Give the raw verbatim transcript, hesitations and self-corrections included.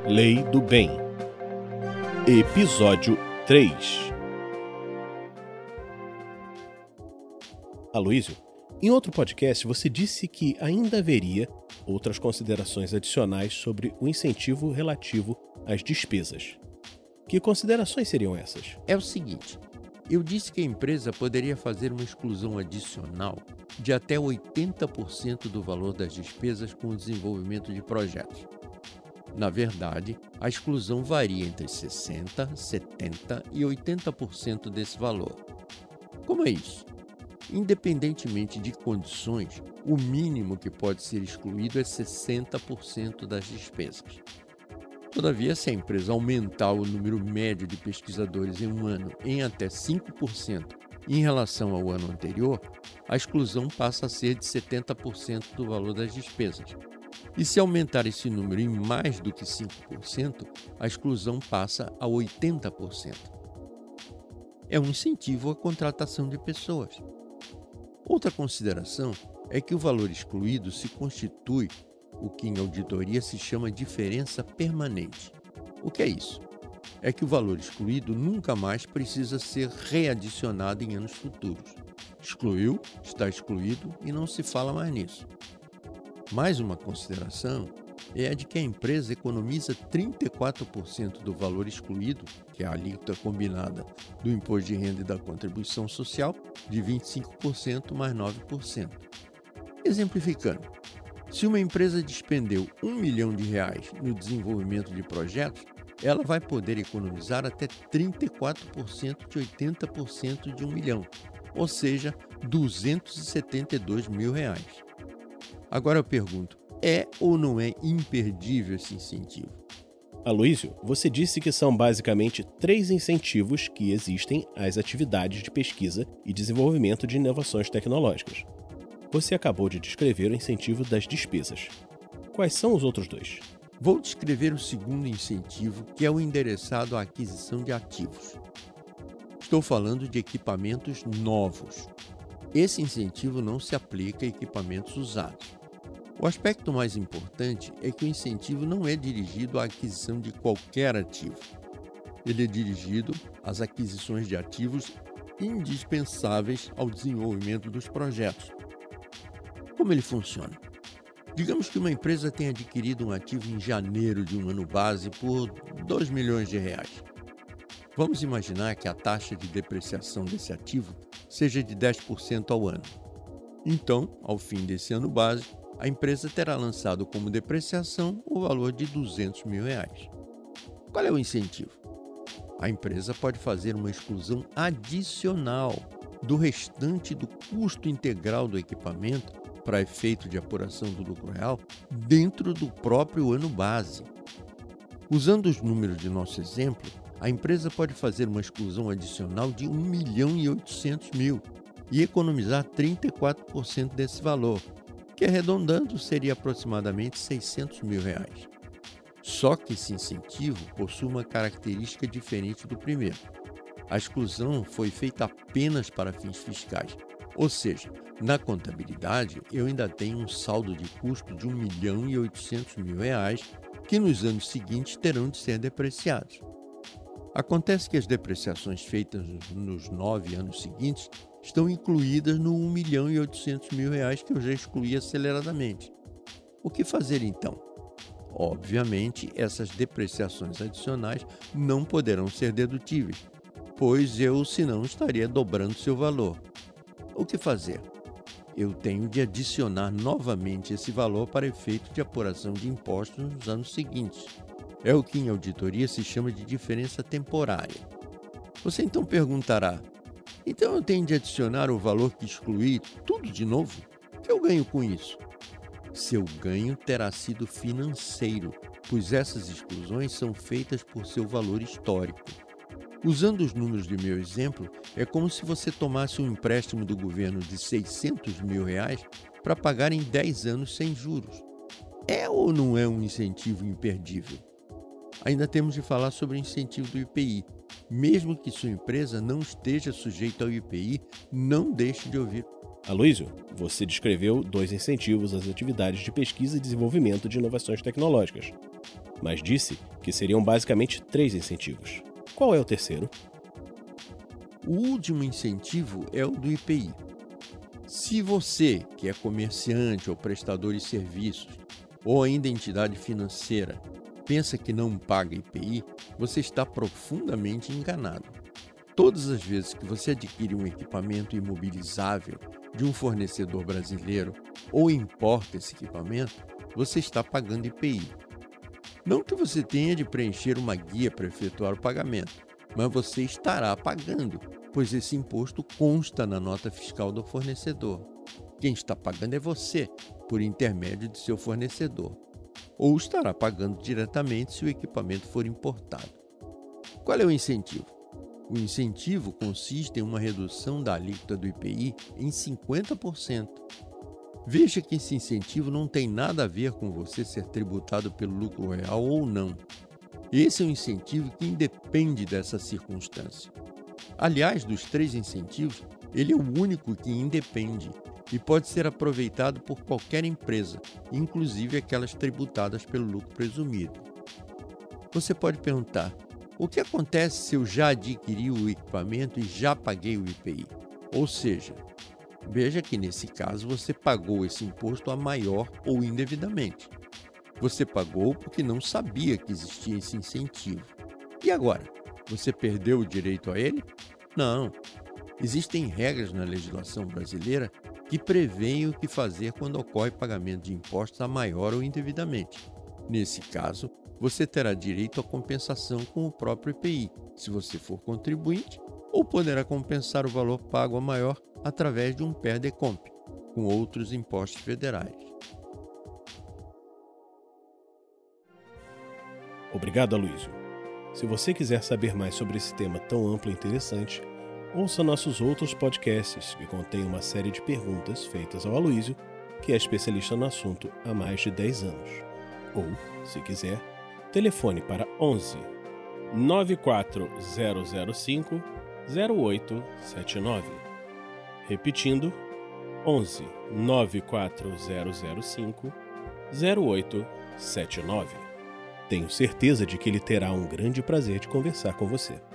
Lei do Bem. Episódio três. Aloísio, em outro podcast você disse que ainda haveria outras considerações adicionais sobre o incentivo relativo às despesas. Que considerações seriam essas? É o seguinte, eu disse que a empresa poderia fazer uma exclusão adicional de até oitenta por cento do valor das despesas com o desenvolvimento de projetos. Na verdade, a exclusão varia entre sessenta por cento, setenta por cento e oitenta por cento desse valor. Como é isso? Independentemente de condições, o mínimo que pode ser excluído é sessenta por cento das despesas. Todavia, se a empresa aumentar o número médio de pesquisadores em um ano em até cinco por cento em relação ao ano anterior, a exclusão passa a ser de setenta por cento do valor das despesas. E se aumentar esse número em mais do que cinco por cento, a exclusão passa a oitenta por cento. É um incentivo à contratação de pessoas. Outra consideração é que o valor excluído se constitui o que em auditoria se chama diferença permanente. O que é isso? É que o valor excluído nunca mais precisa ser readicionado em anos futuros. Excluiu, está excluído e não se fala mais nisso. Mais uma consideração é a de que a empresa economiza trinta e quatro por cento do valor excluído, que é a alíquota combinada do imposto de renda e da contribuição social, de vinte e cinco por cento mais nove por cento. Exemplificando, se uma empresa despendeu um milhão de reais no desenvolvimento de projetos, ela vai poder economizar até trinta e quatro por cento de oitenta por cento de um milhão, ou seja, duzentos e setenta e dois mil reais. Agora eu pergunto, é ou não é imperdível esse incentivo? Aloísio, você disse que são basicamente três incentivos que existem às atividades de pesquisa e desenvolvimento de inovações tecnológicas. Você acabou de descrever o incentivo das despesas. Quais são os outros dois? Vou descrever o segundo incentivo, que é o endereçado à aquisição de ativos. Estou falando de equipamentos novos. Esse incentivo não se aplica a equipamentos usados. O aspecto mais importante é que o incentivo não é dirigido à aquisição de qualquer ativo. Ele é dirigido às aquisições de ativos indispensáveis ao desenvolvimento dos projetos. Como ele funciona? Digamos que uma empresa tenha adquirido um ativo em janeiro de um ano base por dois milhões de reais. Vamos imaginar que a taxa de depreciação desse ativo seja de dez por cento ao ano. Então, ao fim desse ano base, a empresa terá lançado como depreciação o valor de duzentos mil reais. Qual é o incentivo? A empresa pode fazer uma exclusão adicional do restante do custo integral do equipamento para efeito de apuração do lucro real dentro do próprio ano base. Usando os números de nosso exemplo, a empresa pode fazer uma exclusão adicional de um milhão e oitocentos mil e economizar trinta e quatro por cento desse valor, que arredondando seria aproximadamente seiscentos mil reais. Só que esse incentivo possui uma característica diferente do primeiro. A exclusão foi feita apenas para fins fiscais, ou seja, na contabilidade eu ainda tenho um saldo de custo de um milhão e oitocentos mil reais que nos anos seguintes terão de ser depreciados. Acontece que as depreciações feitas nos nove anos seguintes estão incluídas no um milhão e oitocentos mil reais que eu já excluí aceleradamente. O que fazer então? Obviamente, essas depreciações adicionais não poderão ser dedutíveis, pois eu, senão, estaria dobrando seu valor. O que fazer? Eu tenho de adicionar novamente esse valor para efeito de apuração de impostos nos anos seguintes. É o que em auditoria se chama de diferença temporária. Você então perguntará, então eu tenho de adicionar o valor que excluí tudo de novo? O que eu ganho com isso? Seu ganho terá sido financeiro, pois essas exclusões são feitas por seu valor histórico. Usando os números de meu exemplo, é como se você tomasse um empréstimo do governo de seiscentos mil reais para pagar em dez anos sem juros. É ou não é um incentivo imperdível? Ainda temos de falar sobre o incentivo do I P I. Mesmo que sua empresa não esteja sujeita ao I P I, não deixe de ouvir. Aloísio, você descreveu dois incentivos às atividades de pesquisa e desenvolvimento de inovações tecnológicas. mas disse que seriam basicamente três incentivos. Qual é o terceiro? O último incentivo é o do I P I. Se você, que é comerciante ou prestador de serviços, ou ainda entidade financeira, pensa que não paga I P I, você está profundamente enganado. Todas as vezes que você adquire um equipamento imobilizável de um fornecedor brasileiro ou importa esse equipamento, você está pagando I P I. Não que você tenha de preencher uma guia para efetuar o pagamento, mas você estará pagando, pois esse imposto consta na nota fiscal do fornecedor. Quem está pagando é você, por intermédio de seu fornecedor, ou estará pagando diretamente se o equipamento for importado. Qual é o incentivo? O incentivo consiste em uma redução da alíquota do I P I em cinquenta por cento. Veja que esse incentivo não tem nada a ver com você ser tributado pelo lucro real ou não. Esse é um incentivo que independe dessa circunstância. Aliás, dos três incentivos, ele é o único que independe e pode ser aproveitado por qualquer empresa, inclusive aquelas tributadas pelo lucro presumido. Você pode perguntar: o que acontece se eu já adquiri o equipamento e já paguei o I P I? Ou seja, veja que nesse caso você pagou esse imposto a maior ou indevidamente. Você pagou porque não sabia que existia esse incentivo. E agora? Você perdeu o direito a ele? Não. Existem regras na legislação brasileira que prevêem o que fazer quando ocorre pagamento de impostos a maior ou indevidamente. Nesse caso, você terá direito à compensação com o próprio I P I, se você for contribuinte, ou poderá compensar o valor pago a maior através de um PER-DECOMP, com outros impostos federais. Obrigado, Aloysio. Se você quiser saber mais sobre esse tema tão amplo e interessante, ouça nossos outros podcasts que contêm uma série de perguntas feitas ao Aloysio, que é especialista no assunto há mais de dez anos. Ou, se quiser, telefone para onze, nove quatro zero zero cinco, zero oito sete nove. Repetindo, onze, nove quatro zero zero cinco, zero oito sete nove. Tenho certeza de que ele terá um grande prazer de conversar com você.